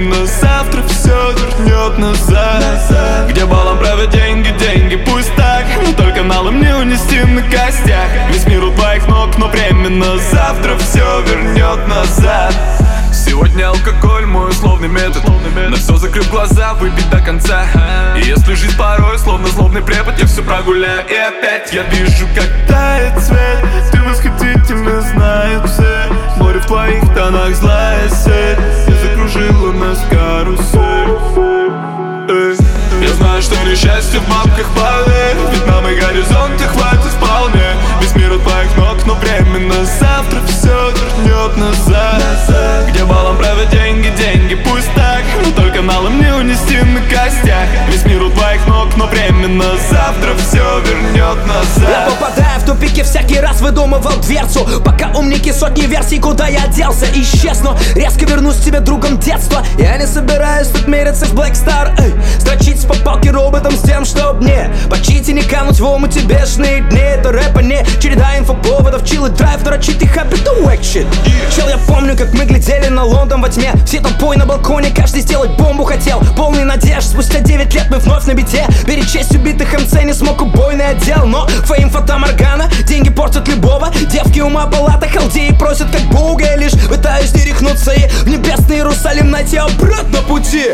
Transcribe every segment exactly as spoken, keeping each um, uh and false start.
временно. Завтра все вернет назад. Где балом правят деньги, деньги, пусть так, но только налом не унести на костях. Весь мир у твоих ног, но временно. Завтра все вернет назад. Сегодня алкоголь, мой условный метод. На все закрыв глаза, выпить до конца. И если жизнь порой, словно злобный препод, я все прогуляю. И опять я вижу, как тает свет. Ты восхитительно, знаю все. Море в твоих тонах, злая сеть. И закружила нас карусель. Эй. Я знаю, что несчастье в бабках, поверь. Ведь нам и горизонты хватит вполне. Весь мир у твоих ног, но временно. Завтра все вернет назад. Где балом правят деньги, деньги, пусть так, но только налом не унести на костях. Весь мир у твоих ног, но временно. Завтра все вернет назад. Я попадаю в тупики, всякий раз выдумывал дверцу. Пока умники сотни версий, куда я делся. Исчезну, резко вернусь тебе другом детства. Я не собираюсь тут мериться с Black Star, эй. Строчить по палке роботом с тем, чтоб мне почить и не кануть в омуте бешеные дни. Это рэп, а не череда инфоповодов. Chill и драйв, дрочит и happy to wack shit. Чел, я помню, как мы глядели на Лондон во тьме. Все толпой на балконе, каждый сделать бомбу хотел. Полный надежд, спустя девять лет мы вновь на бите. Перечесть убитых эм цэ не смог убойный отдел. Но фейм, фата-моргана, деньги портят любого. Девки ума палата, халдеи просят как Бога. Я лишь пытаюсь не рехнуться и в небесный Иерусалим найти обратно пути.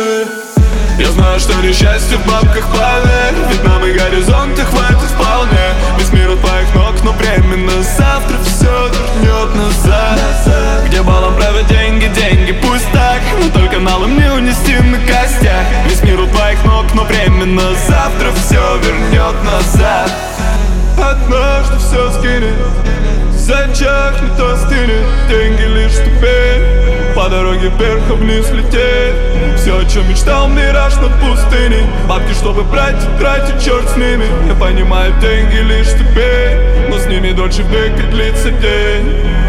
Я знаю, что несчастье в бабках, поверь. Ведь нам и горизонты хватит вполне. Весь мир у твоих ног, но временно. Завтра все вернет назад. Где балом правят деньги, деньги, пусть так, но только налом не унести на костях. Весь мир у твоих ног, но временно. Завтра все вернет назад. Однажды все скинет, зачахнет, остынет. Деньги лишь ступень, по дороге вверх, а вниз лететь. Все, о чем мечтал, мираж над пустыней. Бабки, чтобы брать и тратить, черт с ними. Я понимаю, деньги лишь ступень, но с ними дольше века длится день.